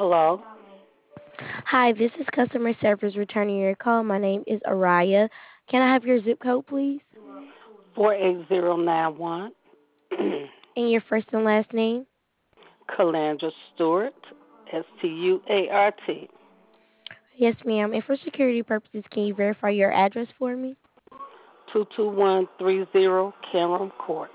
Hello. Hi, this is customer service returning your call. My name is Araya. Can I have your zip code, please? 48091. And your first and last name? Calandra Stewart. Stuart. Yes, ma'am. And for security purposes, can you verify your address for me? 22130 Cameron Court.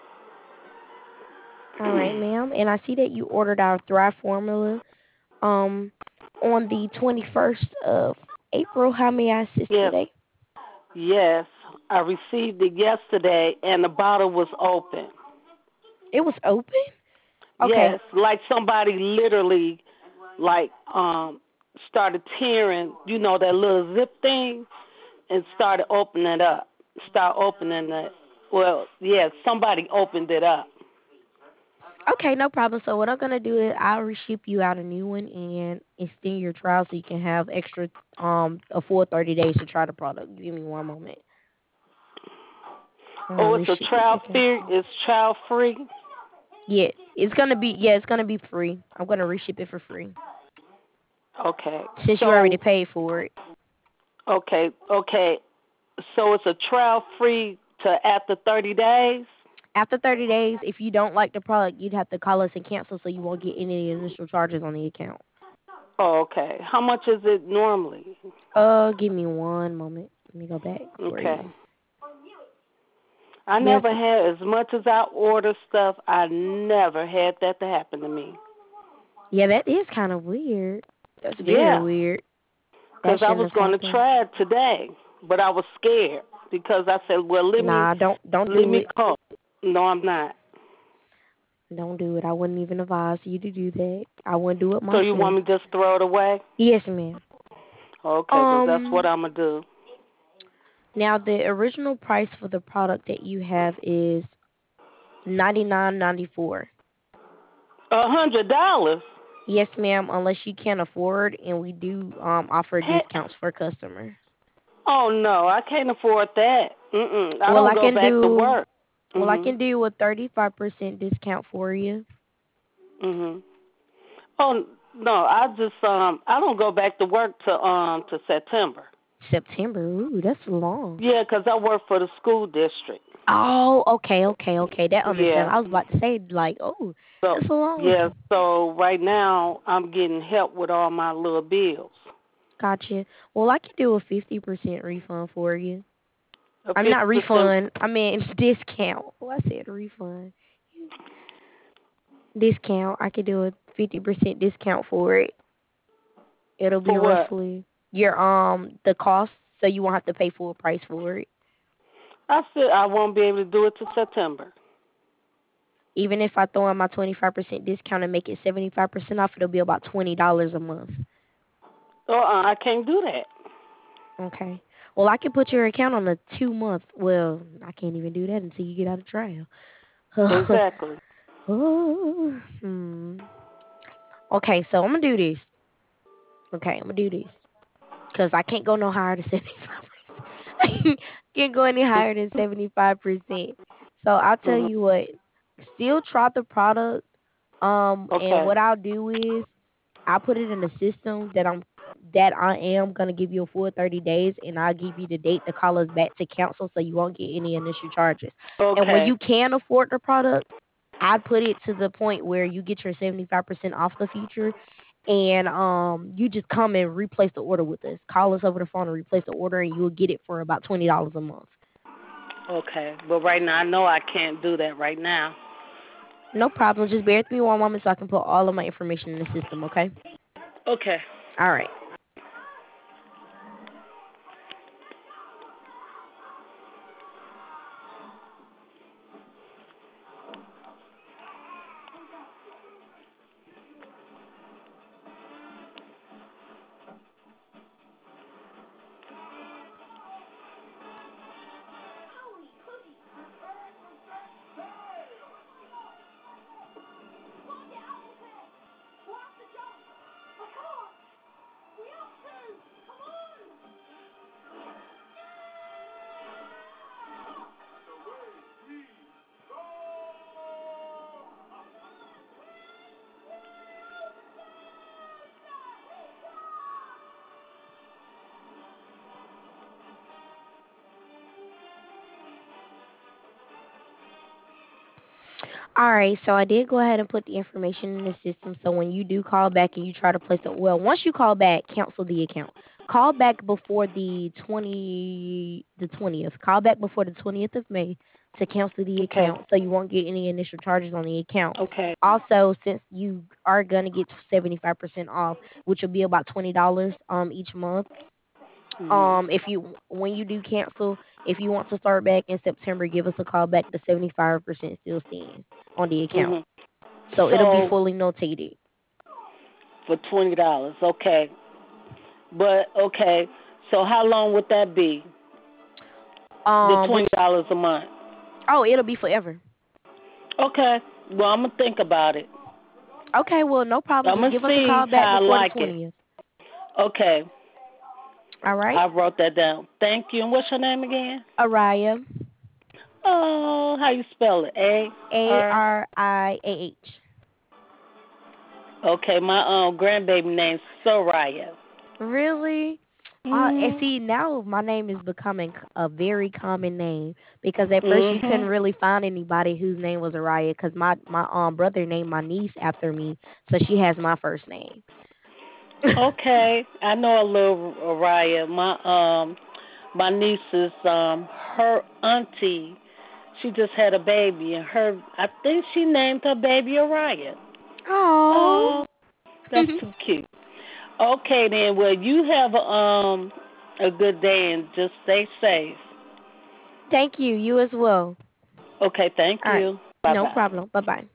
All right, ma'am. And I see that you ordered our Thrive formula um on the 21st of April. How may I assist Yes, today? yes. I received it yesterday and the bottle was open. It was open? Okay. Yes, like somebody literally like started tearing, that little zip thing and started opening it up. Start opening it. Well, yes, somebody opened it up. Okay, no problem. So what I'm gonna do is I'll reship you out a new one and extend your trial so you can have extra a full 30 days to try the product. Give me one moment. I'm gonna Oh, it's a reship it trial back out. free. It's child free. It's gonna be free. I'm gonna reship it for free Okay. since you already So paid for it. okay. So it's a trial free to after 30 days. After 30 days, if you don't like the product, you'd have to call us and cancel so you won't get any initial charges on the account. Oh, okay. How much is it normally? Give me one moment. Let me go back for Okay. you. I Yes. never had as much as I order stuff. I never had that to happen to me. Yeah, that is kind of weird. That's very Yeah, weird. That because I shouldn't was have going to happened. try it today, but I was scared because I said, "Well, Nah, don't let do me it. call." No, I'm not. Don't do it. I wouldn't even advise you to do that. I wouldn't do it So you want myself. me to just throw it away? Yes, ma'am. Okay, because that's what Um, I'm gonna do. Now the original price for the product that you have is 99.94. $100. Yes, ma'am. Unless you can't afford, and we do offer Heck, discounts for customers. oh no, I can't afford that. I Well, don't I go can back to do. work. Well, I Mhm. can do a 35% discount for you. Mhm. Oh no, I don't go back to work to September. September. Ooh, that's long. Yeah, 'cause I work for the school district. Oh, okay. That understand. Yeah. I was about to say like, oh, So that's a long. yeah, so right now I'm getting help with all my little bills. Gotcha. Well, I can do a 50% refund for you. A I'm not 50%. refund. I mean discount. Oh, I said refund. Discount. I could do a 50% discount for it. It'll be For what? roughly your the cost, so you won't have to pay full price for it. I said I won't be able to do it till September. Even if I throw in my 25% discount and make it 75% off, it'll be about $20 a month. I can't do that. Okay. Well, I can put your account on a 2 month. Well, I can't even do that until you get out of trial. Exactly. Oh, Okay, so I'm gonna do this. Okay, I'm gonna do this because I can't go no higher than 75%. Can't go any higher than 75%. So I'll tell Mhm. you what. Still try the product. And Okay. what I'll do is I'll put it in the system that I am gonna give you a full 30 days, and I'll give you the date to call us back to cancel, so you won't get any initial charges. And when Okay. you can afford the product, I put it to the point where you get your 75% off the feature, and you just come and replace the order with us. Call us over the phone and replace the order, and you'll get it for about $20 a month. Okay. But right now I know I can't do that right now. No problem. Just bear with me one moment so I can put all of my information in the system. Okay. Okay. All right. All right, so I did go ahead and put the information in the system. So when you do call back and you try to place it, well, once you call back, cancel the account. Call back before the 20th. Call back before the 20th of May to cancel the Okay. account, so you won't get any initial charges on the account. Okay. Also, since you are gonna get 75% off, which will be about $20 each month, if you when you do cancel, if you want to start back in September, give us a call back. The 75% still stands on the account, Mhm. so it'll be So fully notated. for $20, okay. But okay, so how long would that be? The Which $20 a month. oh, it'll be forever. Okay. Well, I'm gonna think about it. Okay, well, no problem. I'm Just gonna give us a see call back how I before the like it. 20th. Okay. All right, I wrote that down. Thank you. And what's your name again? Araya, Oh, how you spell it? A R. Ariah. Okay, my grandbaby name's Soraya. Really? And Mhm. see, now my name is becoming a very common name because at first you couldn't Mhm. really find anybody whose name was Araya because my brother named my niece after me, so she has my first name. Okay, I know a little Araya. My niece is her auntie. She just had a baby, and I think she named her baby Araya. Oh. Oh, that's too cute. Okay then. Well, you have a good day and just stay safe. Thank you. You as well. Okay, thank All right. you. Bye No bye. problem. Bye bye.